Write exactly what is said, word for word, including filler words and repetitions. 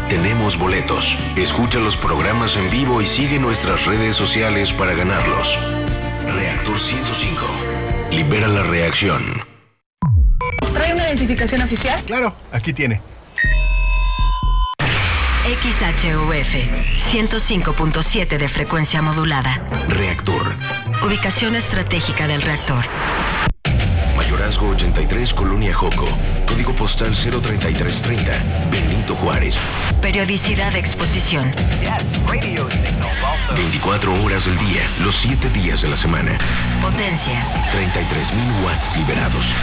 Tenemos boletos. Escucha los programas en vivo y sigue nuestras redes sociales para ganarlos. Reactor ciento cinco. Libera la reacción. ¿Trae una identificación oficial? Claro, aquí tiene. X H U F ciento cinco punto siete de frecuencia modulada. Reactor. Ubicación estratégica del reactor. Mayorazgo ochenta y tres, Colonia Joco. Código postal cero treinta y tres treinta. Benito Juárez. Periodicidad de exposición. veinticuatro horas del día, los siete días de la semana. Potencia. treinta y tres mil watts liberados.